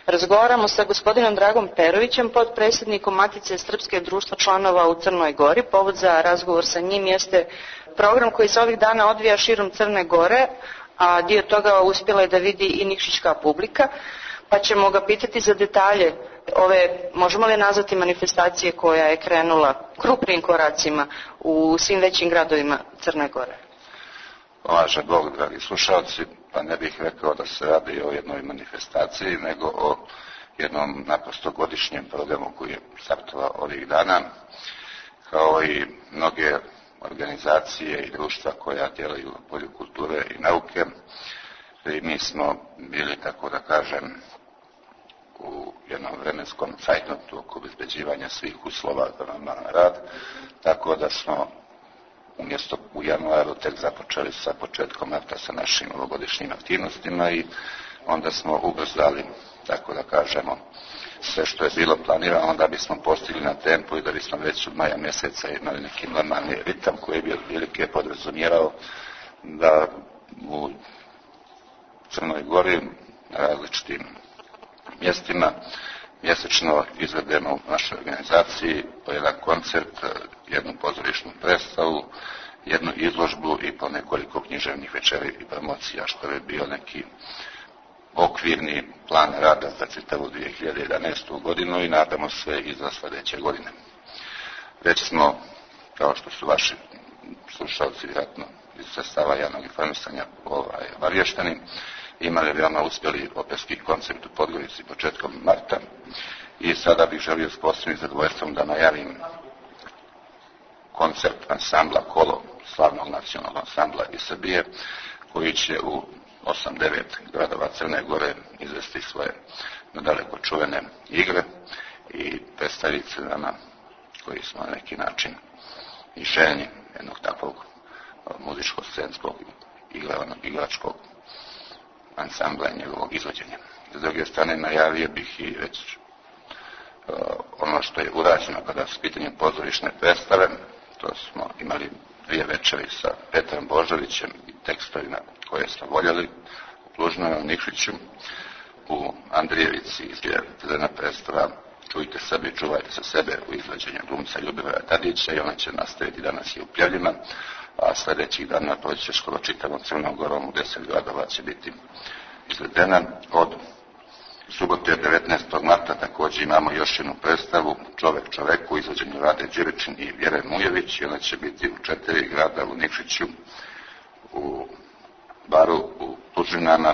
Razgovaramo sa gospodinom Dragom Perovićem, potpredsjednikom Matice Srpske društva članova u Crnoj Gori. Povod za razgovor sa njim jeste program koji se ovih dana odvija širom Crne Gore, a dio toga uspjela je da vidi i nikšićka publika, pa ćemo ga pitati za detalje ove, možemo li nazvati, manifestacije koja je krenula krupnim koracima u svim većim gradovima Crne Gore. Pomaže Bog, dragi slušalci, pa ne bih rekao da se radi o jednoj manifestaciji, nego o jednom naprosto godišnjem programu koji je startovao ovih dana, kao i mnoge organizacije i društva koja djeluju u polju kulture i nauke. I mi smo bili, tako da kažem, u jednom vremenskom cajtnotu oko obezbeđivanja svih uslova za normalan rad, tako da smo umjesto u januaru tek započeli sa početkom marta sa našim ovogodišnjim aktivnostima i onda smo ubrzali, tako da kažemo, sve što je bilo planirano, onda bismo postigli na tempu i da bismo već od maja mjeseca imali neki normalni ritam koji bi otprilike podrazumijevao da u Crnoj Gori na različitim mjestima mjesečno izvedemo u našoj organizaciji po jedan koncert, jednu pozorišnu predstavu, jednu izložbu i po nekoliko književnih večeri i promocija, što je bio neki okvirni plan rada za čitavu 2011. godinu i nadamo se i za sljedeće godine. Već smo, kao što su vaši slušalci vjerojatno iz sredstava javnog informisanja obavješteni, imali veoma uspjeli operski koncert u Podgorici početkom marta i sada bih želio s posebnim zadovoljstvom da najavim koncert ansambla Kolo, slavnog nacionalnog ansambla iz Srbije, koji će u 8-9 gradova Crne Gore izvesti svoje nadaleko čuvene igre i predstaviti se nama koji smo na neki način i željni jednog takvog muzičko-scenskog igračkog ansambla i njegovog izvođenja. S druge strane najavio bih i već ono što je urađeno kada su pitanje pozorišne predstave. To smo imali 2 večeri sa Petrom Božovićem i tekstovima koje smo voljeli u Plužnoj, u Nikšiću, u Andrijevici izgledana predstava Čujte sebe i čuvajte sa sebe u izvođenju glumca Ljubivara Tadića i ona će nastaviti danas i u Pljevljima, a sljedećih dana proći će skoro čitavom Crnom Gorom u 10 gradova će biti izvedena. Od subote 19. marta također imamo još jednu predstavu Čovek čoveku u izvođenju Rade Điričin i Vjere Mujević i ona će biti u 4 grada u Nikšiću, u Baru, u Plužinama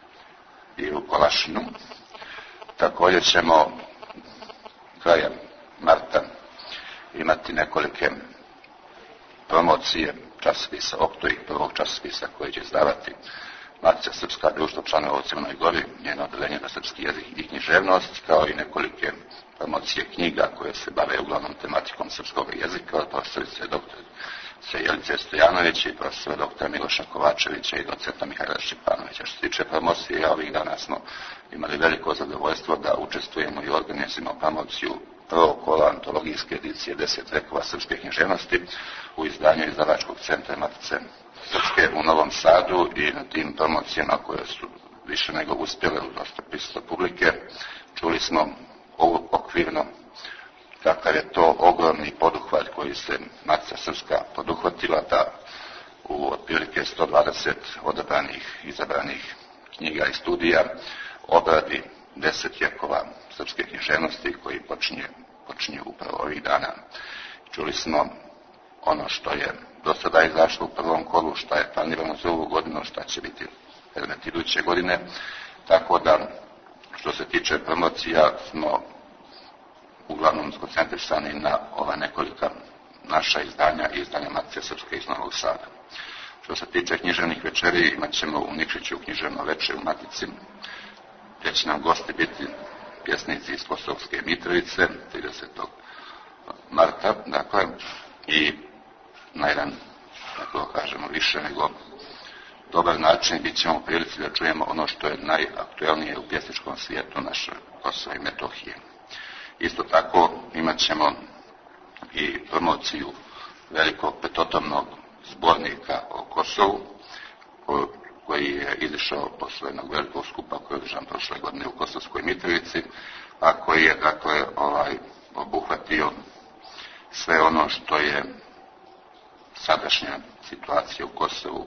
i u Kolašinu. Također ćemo krajem marta imati nekolike promocije časopisa Oktoji, prvog časopisa koji će izdavati Matica Srpska društva članova u Crnoj Gori, njeno odeljenje za srpski jezik i književnost, kao i nekolike promocije knjiga koje se bave uglavnom tematikom srpskog jezika od profesorice dr. Jelice Stojanovića i profesora dr. Miloša Kovačevića i docenta Mihajla Šćepanovića. Što se tiče promocije, ovih dana smo imali veliko zadovoljstvo da učestvujemo i organizujemo promociju prvog kola antologijske edicije 10 vekova srpske književnosti u izdanju izdavačkog centra Matice Srpske u Novom Sadu i na tim promocijama koje su više nego uspjele u dosta prisutne publike čuli smo ovo okvirno kakav je to ogromni poduhvat koji se Matica Srpska poduhvatila da u otprilike 120 izabranih knjiga i studija obradi 10 vjekova srpske književnosti koji počinje upravo ovih dana. Čuli smo ono što je do sada izašlo u prvom kolu, šta je planirano za ovu godinu, šta će biti predmet iduće godine, tako da što se tiče promocija smo uglavnom skoncentrisani na ova nekolika naša izdanja i izdanja Matice Srpske iz Novog Sada. Što se tiče književnih večeri, imat ćemo u Nikšiću književno večer u Matici, gdje će nam gosti biti pjesnici iz Kosovske Mitrovice, 30. marta, dakle, i na jedan, tako kažemo, više nego dobar način bit ćemo u prilici da čujemo ono što je najaktuelnije u pjesničkom svijetu naše Kosova i Metohije. Isto tako imat ćemo i promociju velikog petotomnog zbornika o Kosovu, koji je izišao posle jednog velikog skupa koji je održan prošle godine u Kosovskoj Mitrovici, a koji je dakle obuhvatio sve ono što je sadašnja situacija u Kosovu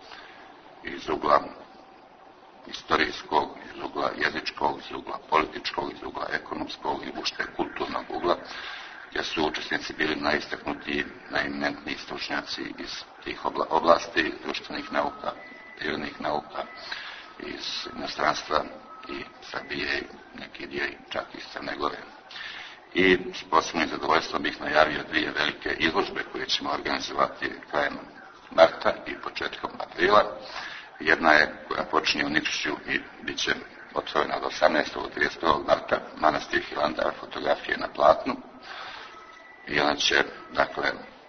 iz ugla historijskog, iz ugla jezičkog, iz ugla političkog, iz ugla ekonomskog i uopšte kulturnog ugla, gdje su učesnici bili najistaknutiji, najeminentniji stručnjaci iz tih oblasti, društvenih nauka, prirodnih nauka, iz inostranstva i Srbije i neki dio čak iz Crne Gore. I s posebnim zadovoljstvom bih najavio 2 velike izložbe koje ćemo organizovati krajem marta i početkom aprila. Jedna je koja počinje u Nikšiću i bit će otvorena od 18. do 31. marta, manastir Hilandar, fotografije na platnu. I ona će, dakle,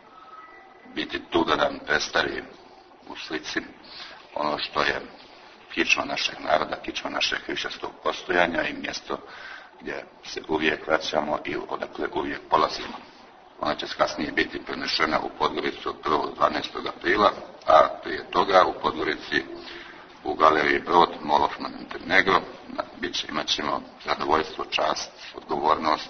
biti tu da nam predstavi u slici ono što je kičma našeg naroda, kičma našeg hrišćanskog postojanja i mjesto gdje se uvijek vraćamo i odakle uvijek polazimo. Ona će kasnije biti prenešena u Podgoricu od 1. do 12. aprila, a prije toga u Podgorici u galeriji Brod, Mall of Montenegro, imat ćemo zadovoljstvo, čast, odgovornost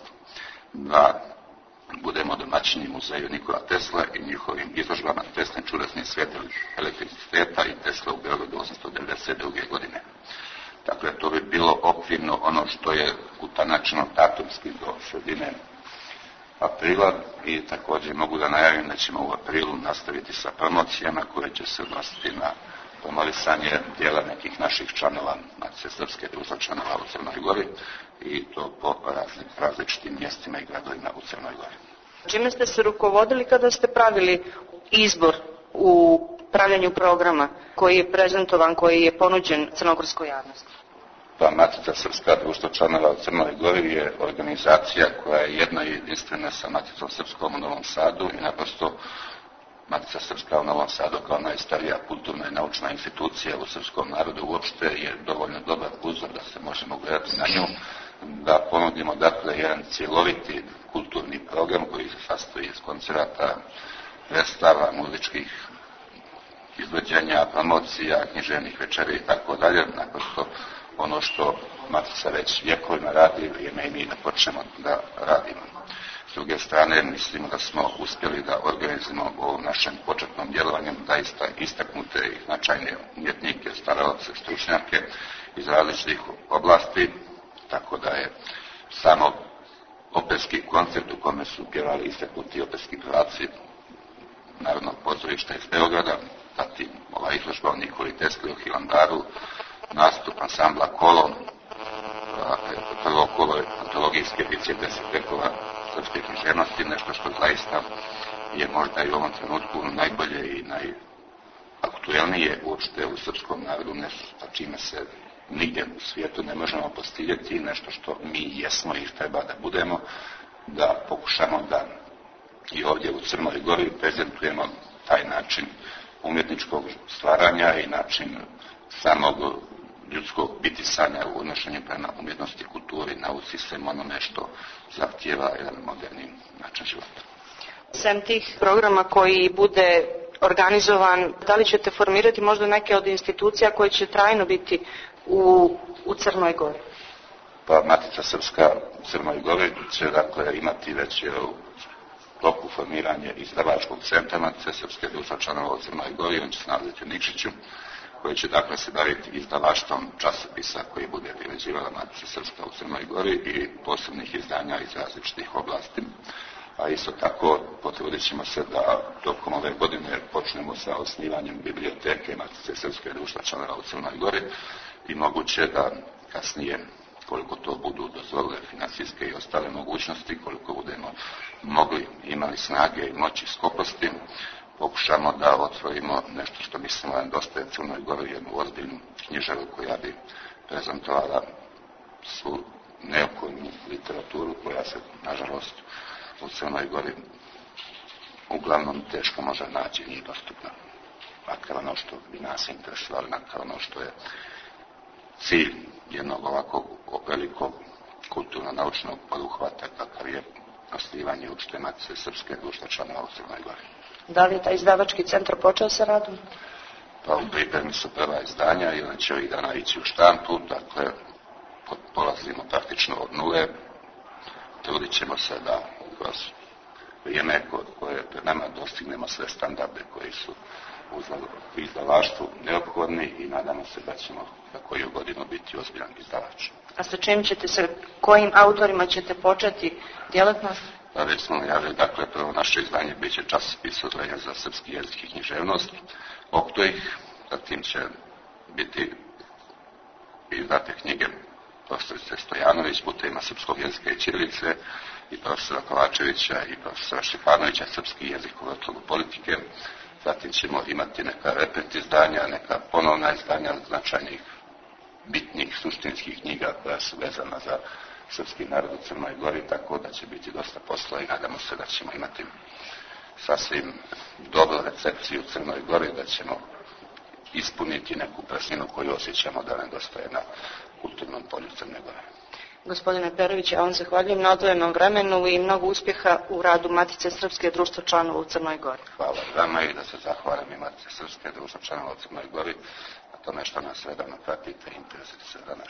da budemo domaćini muzeju Nikola Tesla i njihovim izložbama Tesla čudesnih svjetlih elektriciteta i Tesla u Beogradu 1892. godine. Dakle, to bi bilo okvirno ono što je utanačeno datumski do sredine aprila i također mogu da najavim da ćemo u aprilu nastaviti sa promocijama koje će se odnositi na promovisanje dijela nekih naših članova Matice Srpske, društva članova u Crnoj Gori i to po različitim mjestima i gradovima u Crnoj Gori. Čime ste se rukovodili kada ste pravili izbor u pravljanju programa koji je prezentovan, koji je ponuđen crnogorskoj javnosti? Pa Matica Srpska, društvo članova u Crnoj Gori je organizacija koja je jedna i jedinstvena sa Maticom Srpskom u Novom Sadu i naprosto Matica Srpska u Novom Sadu kao najstarija kulturna i naučna institucija u srpskom narodu uopšte je dovoljno dobar uzor da se možemo gledati na nju, da ponudimo dakle jedan cjeloviti kulturni program koji se sastoji iz koncerata, predstava, muzičkih izvođenja, promocija, književnih večeri i tako dalje. Naprosto ono što Matica već vjekovima radi, vrijeme i mi da počnemo da radimo. S druge strane, mislimo da smo uspjeli da organizujemo u ovom našem početnom djelovanju zaista istaknute i značajne umjetnike, stvaralace, stručnjake iz različitih oblasti, tako da je samo operski koncert u kome su pjevali istaknuti operski pevaci Narodnog pozorišta iz Beograda, zatim ova izložba o Nikoli Tesli u Hilandaru, nastup ansambla Kolo, prvo kolo je antologijske edicije 10 vekova srpske književnosti, nešto što zaista je možda i u ovom trenutku najbolje i najaktuelnije uopšte u srpskom narodu, nešto sa čime se nigdje u svijetu ne možemo postiljeti, nešto što mi jesmo i treba da budemo, da pokušamo da i ovdje u Crnoj Gori prezentujemo taj način umjetničkog stvaranja i način samog ljudskog bitisanja u odnošenju prema umjetnosti, kulturi, nauci, svem onome što zahtijeva jedan moderni način života. Sem tih programa koji bude organizovan, da li ćete formirati možda neke od institucija koje će trajno biti u Crnoj Gori? Pa Matica Srpska u Crnoj Gori će dakle imati već u toku formiranje izdavačkog centra Matice Srpske, društva članova u Crnoj Gori, on će se nalaziti u Nikšiću, koji će dakle se baviti izdavaštvom časopisa koji bude priređivala Matica Srpska u Crnoj Gori i posebnih izdanja iz različitih oblasti. A isto tako potrudit ćemo se da tokom ove godine počnemo sa osnivanjem biblioteke Matice Srpske, društva članova u Crnoj Gori i moguće da kasnije, koliko to budu dozvolile financijske i ostale mogućnosti, koliko budemo mogli, imali snage i moći skoposti, pokušamo da otvorimo nešto što mislimo da nedostaje Crnoj Gori, jednu ozbiljnu knjižaru koja bi prezentovala svu neophodnu literaturu koja se, nažalost, u Crnoj Gori uglavnom teško može naći i nije dostupna. Makar ono što bi nas interesovalo, makar ono što je cilj jednog ovakvog velikog kulturno-naučnog poduhvata kakav je osnivanje uopšte Matice Srpske, društva članova u Crnoj Gori. Da li je taj izdavački centar počeo sa radom? Pa u pripremi su prva izdanja i ona će ovih dana ići u štampu, dakle polazimo praktično od nule, trudit ćemo se da kroz vrijeme koje je pred nama dostignemo sve standarde koji su u izdavaštvu neophodni i nadamo se da ćemo za koju godinu biti ozbiljan izdavač. A sa čim ćete se, kojim autorima ćete početi djelatnost? Pa već smo najavili, dakle, prvo naše izdanje bit će časopis Udruženja za srpski jezik i književnost, Oktojih, zatim će biti izdate knjige profesorice Stojanović, Putevima srpskog jezika i ćirilice, i profesora Kovačevića i profesora Štefanovića, srpski jezik u vrtlogu politike. Zatim ćemo imati neka reprint izdanja, neka ponovna izdanja značajnih, bitnih, suštinskih knjiga koja su vezana za srpski narod u Crnoj Gori, tako da će biti dosta posla i nadamo se da ćemo imati sasvim dobru recepciju u Crnoj Gori, da ćemo ispuniti neku prazninu koju osjećamo da nedostaje na kulturnom polju Crne Gore. Gospodine Perović, ja vam zahvaljujem na odvojenom vremenu i mnogo uspjeha u radu Matice Srpske društva članova u Crnoj Gori. Hvala vama i da se zahvalim i Matice Srpske društva članova u Crnoj Gori na tome što nas redovno pratite i interesujete se za naš